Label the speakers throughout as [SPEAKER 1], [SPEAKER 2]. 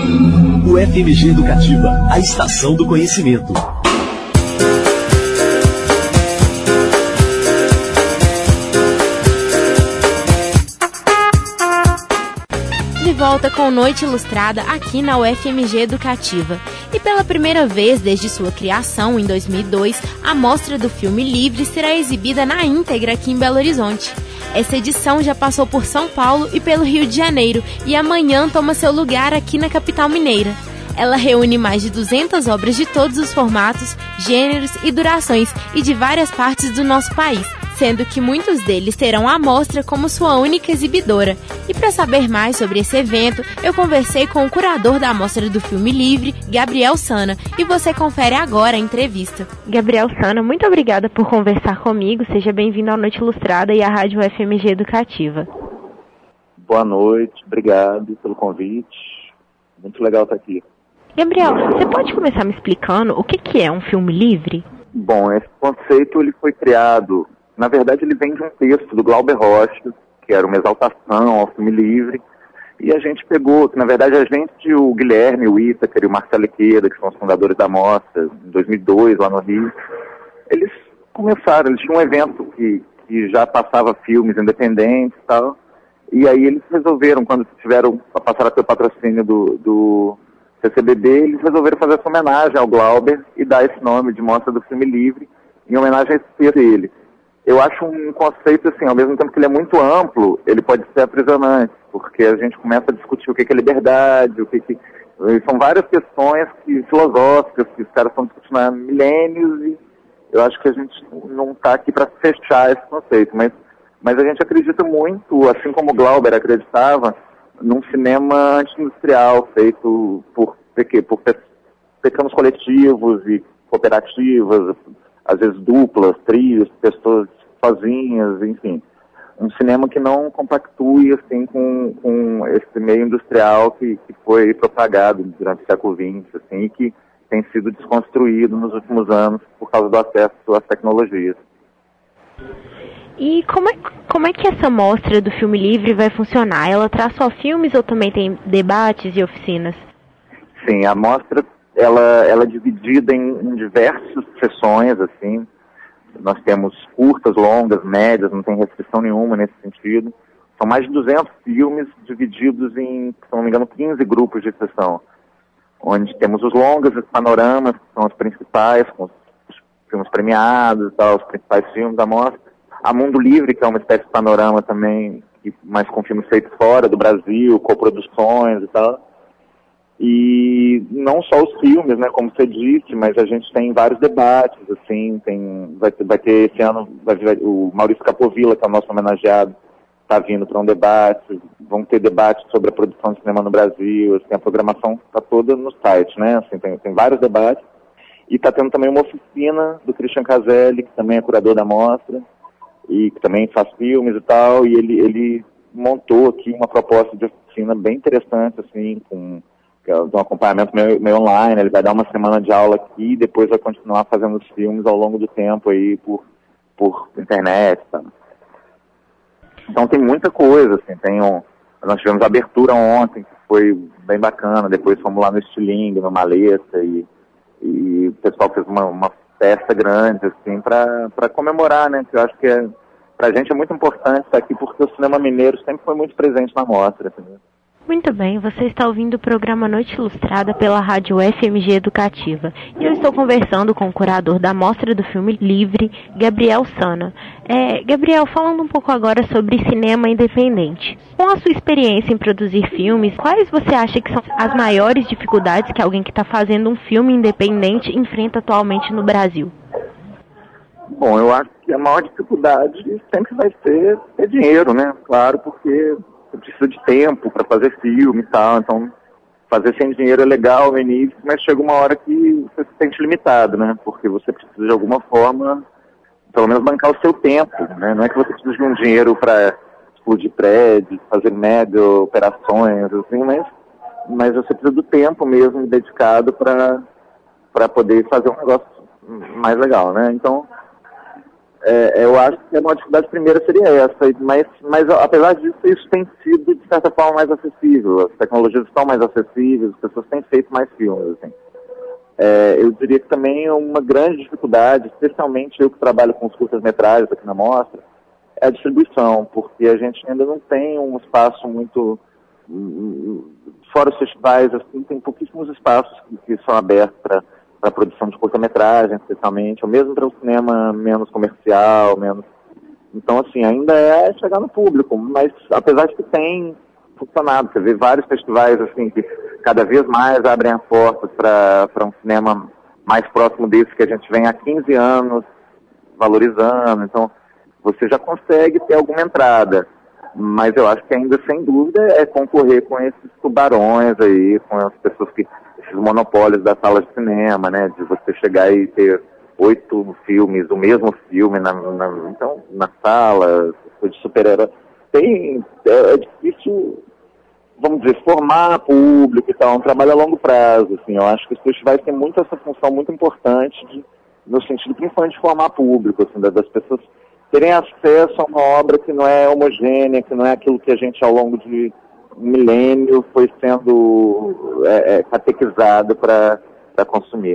[SPEAKER 1] O FMG Educativa, a estação do conhecimento.
[SPEAKER 2] De volta com Noite Ilustrada aqui na UFMG Educativa. E pela primeira vez desde sua criação, em 2002, a mostra do filme Livre será exibida na íntegra aqui em Belo Horizonte. Essa edição já passou por São Paulo e pelo Rio de Janeiro e amanhã toma seu lugar aqui na capital mineira. Ela reúne mais de 200 obras de todos os formatos, gêneros e durações e de várias partes do nosso país, sendo que muitos deles terão a mostra como sua única exibidora. E para saber mais sobre esse evento, eu conversei com o curador da Mostra do Filme Livre, Gabriel Sana, e você confere agora a entrevista. Gabriel Sana, muito obrigada por conversar comigo, seja bem-vindo à Noite Ilustrada e à Rádio UFMG Educativa.
[SPEAKER 3] Boa noite, obrigado pelo convite, muito legal estar aqui.
[SPEAKER 2] Gabriel, você pode começar me explicando o que é um filme livre?
[SPEAKER 3] Bom, esse conceito ele foi criado, na verdade ele vem de um texto do Glauber Rocha, que era uma exaltação ao filme livre, e a gente pegou, na verdade a gente, o Guilherme, o Ítacar e o Marcelo Iqueda, que são os fundadores da mostra, em 2002, lá no Rio, eles começaram, eles tinham um evento que já passava filmes independentes e tal, e aí eles resolveram, quando passaram a ter o patrocínio do CCBB, eles resolveram fazer essa homenagem ao Glauber e dar esse nome de Mostra do Filme Livre, em homenagem a esse texto dele. Eu acho um conceito, assim, ao mesmo tempo que ele é muito amplo, ele pode ser aprisionante, porque a gente começa a discutir o que é liberdade, são várias questões filosóficas que os caras estão discutindo há milênios, e eu acho que a gente não está aqui para fechar esse conceito, mas a gente acredita muito, assim como o Glauber acreditava, num cinema anti-industrial feito por pequenos coletivos e cooperativas, às vezes duplas, trios, pessoas sozinhas, enfim. Um cinema que não compactue assim, com esse meio industrial que foi propagado durante o século XX, assim, e que tem sido desconstruído nos últimos anos por causa do acesso às tecnologias.
[SPEAKER 2] E como é que essa mostra do Filme Livre vai funcionar? Ela traz só filmes ou também tem debates e oficinas?
[SPEAKER 3] Sim, a mostra ela é dividida em diversas sessões, assim. Nós temos curtas, longas, médias, não tem restrição nenhuma nesse sentido. São mais de 200 filmes divididos em, se não me engano, 15 grupos de sessão, onde temos os longas, os panoramas, que são os principais, com os filmes premiados e tal, os principais filmes da mostra. A Mundo Livre, que é uma espécie de panorama também, mas com filmes feitos fora do Brasil, coproduções e tal. E não só os filmes, né, como você disse, mas a gente tem vários debates, assim, vai ter esse ano, o Maurício Capovilla, que é o nosso homenageado, está vindo para um debate, vão ter debates sobre a produção de cinema no Brasil, assim, a programação está toda no site, né, assim, tem vários debates, e está tendo também uma oficina do Christian Caselli, que também é curador da mostra, e que também faz filmes e tal, e ele montou aqui uma proposta de oficina bem interessante, assim, com um acompanhamento meio online. Ele vai dar uma semana de aula aqui e depois vai continuar fazendo os filmes ao longo do tempo aí por internet, tá? Então tem muita coisa, assim, nós tivemos a abertura ontem, que foi bem bacana, depois fomos lá no Estilingue, no Maleta, e o pessoal fez uma festa grande, assim, para comemorar, né, que eu acho que pra gente é muito importante estar aqui, porque o cinema mineiro sempre foi muito presente na mostra, entendeu?
[SPEAKER 2] Muito bem, você está ouvindo o programa Noite Ilustrada pela Rádio UFMG Educativa. E eu estou conversando com o curador da Mostra do Filme Livre, Gabriel Sana. Gabriel, falando um pouco agora sobre cinema independente. Com a sua experiência em produzir filmes, quais você acha que são as maiores dificuldades que alguém que está fazendo um filme independente enfrenta atualmente no Brasil?
[SPEAKER 3] Bom, eu acho que a maior dificuldade sempre vai ser dinheiro, né? Claro, porque você precisa de tempo para fazer filme e tal, então fazer sem dinheiro é legal no início, mas chega uma hora que você se sente limitado, né? Porque você precisa de alguma forma, pelo menos bancar o seu tempo, né? Não é que você precisa de um dinheiro para explodir prédios, fazer mega operações, assim, mas você precisa do tempo mesmo dedicado para poder fazer um negócio mais legal, né? Então, Eu acho que uma dificuldade primeira seria essa, mas apesar disso, isso tem sido, de certa forma, mais acessível. As tecnologias estão mais acessíveis, as pessoas têm feito mais filmes, assim. Eu diria que também uma grande dificuldade, especialmente eu que trabalho com os curtas-metragens aqui na mostra, é a distribuição, porque a gente ainda não tem um espaço muito... Fora os festivais, assim, tem pouquíssimos espaços que são abertos para a produção de curta-metragem, especialmente, ou mesmo para o cinema menos comercial, menos... Então, assim, ainda é chegar no público, mas apesar de que tem funcionado, quer dizer, vários festivais, assim, que cada vez mais abrem as portas para um cinema mais próximo desse que a gente vem há 15 anos valorizando, então você já consegue ter alguma entrada, mas eu acho que ainda, sem dúvida, é concorrer com esses tubarões aí, com as pessoas que... esses monopólios das salas de cinema, né, de você chegar e ter 8 filmes, o mesmo filme na sala, de super-herói. É difícil, vamos dizer, formar público e tal, um trabalho a longo prazo, assim. Eu acho que os festivais têm muito essa função muito importante, no sentido principalmente de formar público, assim, das pessoas terem acesso a uma obra que não é homogênea, que não é aquilo que a gente, ao longo de um milênio, foi sendo catequizado para consumir.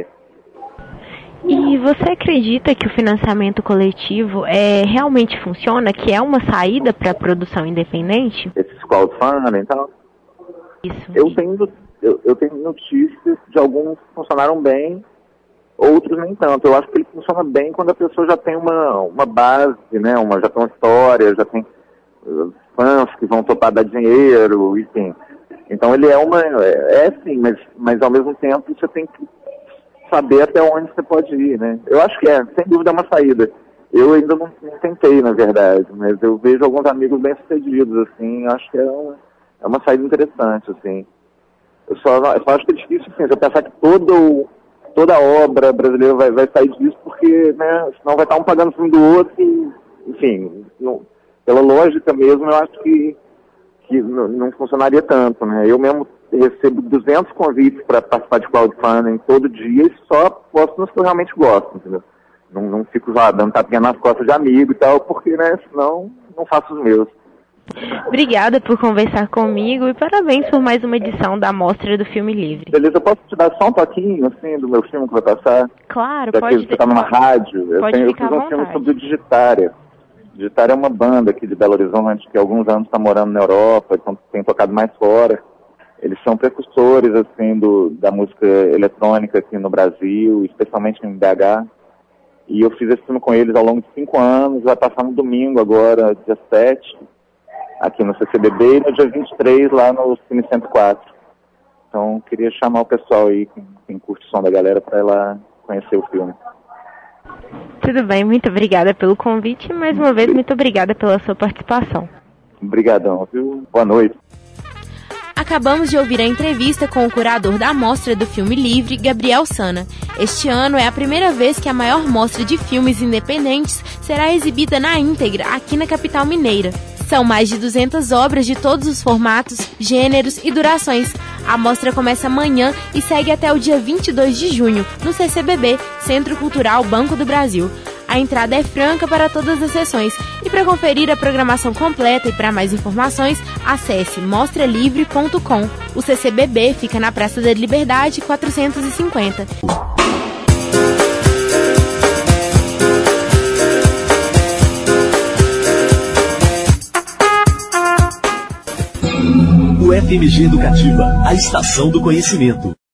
[SPEAKER 2] E você acredita que o financiamento coletivo realmente funciona, que é uma saída para a produção independente?
[SPEAKER 3] Esses crowdfunding e tal?
[SPEAKER 2] Isso.
[SPEAKER 3] Eu tenho notícias de alguns que funcionaram bem, outros nem tanto. Eu acho que ele funciona bem quando a pessoa já tem uma base, né? Já tem uma história, já tem fãs que vão topar dar dinheiro, enfim. Então ele sim, mas ao mesmo tempo você tem que saber até onde você pode ir, né? Eu acho que sem dúvida é uma saída. Eu ainda não tentei, na verdade, mas eu vejo alguns amigos bem-sucedidos, assim, acho que é uma saída interessante, assim. Eu só acho que é difícil, assim, você pensar que toda obra brasileira vai sair disso, porque, né, senão vai estar um pagando o filme do outro e, enfim, pela lógica mesmo, eu acho que não funcionaria tanto, né? Eu mesmo recebo 200 convites para participar de crowdfunding todo dia e só posto nos que eu realmente gosto, entendeu? Não fico lá dando tapinha nas costas de amigo e tal, porque, né, senão não faço os meus.
[SPEAKER 2] Obrigada por conversar comigo e parabéns por mais uma edição da Mostra do Filme Livre.
[SPEAKER 3] Beleza, eu posso te dar só um toquinho, assim, do meu filme que vai passar?
[SPEAKER 2] Claro,
[SPEAKER 3] já
[SPEAKER 2] pode.
[SPEAKER 3] Você tá numa rádio. Eu fiz um filme sobre o Digitária. Digitária é uma banda aqui de Belo Horizonte que há alguns anos está morando na Europa, então tem tocado mais fora. Eles são precursores, assim, da música eletrônica aqui no Brasil, especialmente em BH. E eu fiz esse filme com eles ao longo de 5 anos, vai passar no domingo agora, dia 7, aqui no CCBB, e no dia 23 lá no Cine 104. Então, queria chamar o pessoal aí, quem curte o som da galera, para ir lá conhecer o filme.
[SPEAKER 2] Tudo bem, muito obrigada pelo convite e mais uma vez muito obrigada pela sua participação.
[SPEAKER 3] Obrigadão, viu? Boa noite.
[SPEAKER 2] Acabamos de ouvir a entrevista com o curador da Mostra do Filme Livre, Gabriel Sana. Este ano é a primeira vez que a maior mostra de filmes independentes será exibida na íntegra aqui na capital mineira. São mais de 200 obras de todos os formatos, gêneros e durações. A mostra começa amanhã e segue até o dia 22 de junho, no CCBB, Centro Cultural Banco do Brasil. A entrada é franca para todas as sessões. E para conferir a programação completa e para mais informações, acesse mostralivre.com. O CCBB fica na Praça da Liberdade 450.
[SPEAKER 1] O FMG Educativa, a estação do conhecimento.